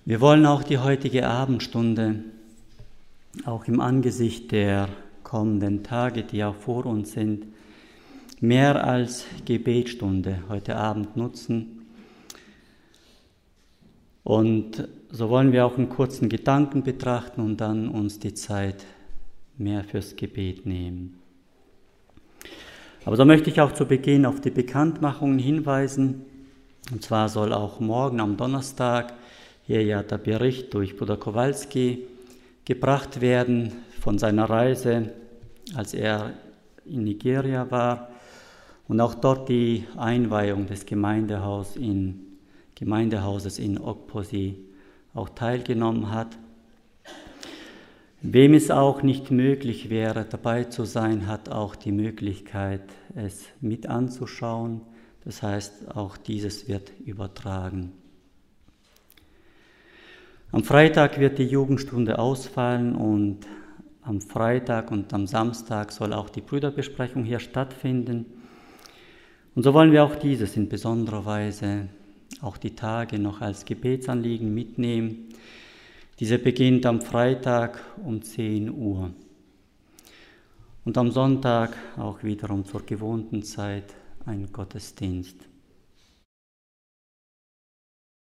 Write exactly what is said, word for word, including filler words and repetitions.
Wir wollen auch die heutige Abendstunde, auch im Angesicht der kommenden Tage, die auch vor uns sind, mehr als Gebetsstunde heute Abend nutzen. Und so wollen wir auch einen kurzen Gedanken betrachten und dann uns die Zeit mehr fürs Gebet nehmen. Aber so möchte ich auch zu Beginn auf die Bekanntmachungen hinweisen. Und zwar soll auch morgen am Donnerstag hier ja der Bericht durch Bruder Kowalski gebracht werden von seiner Reise, als er in Nigeria war und auch dort die Einweihung des Gemeindehaus in, Gemeindehauses in Okposi auch teilgenommen hat. Wem es auch nicht möglich wäre, dabei zu sein, hat auch die Möglichkeit, es mit anzuschauen. Das heißt, auch dieses wird übertragen. Am Freitag wird die Jugendstunde ausfallen und am Freitag und am Samstag soll auch die Brüderbesprechung hier stattfinden. Und so wollen wir auch dieses in besonderer Weise, auch die Tage noch als Gebetsanliegen mitnehmen. Diese beginnt am Freitag um zehn Uhr und am Sonntag auch wiederum zur gewohnten Zeit ein Gottesdienst.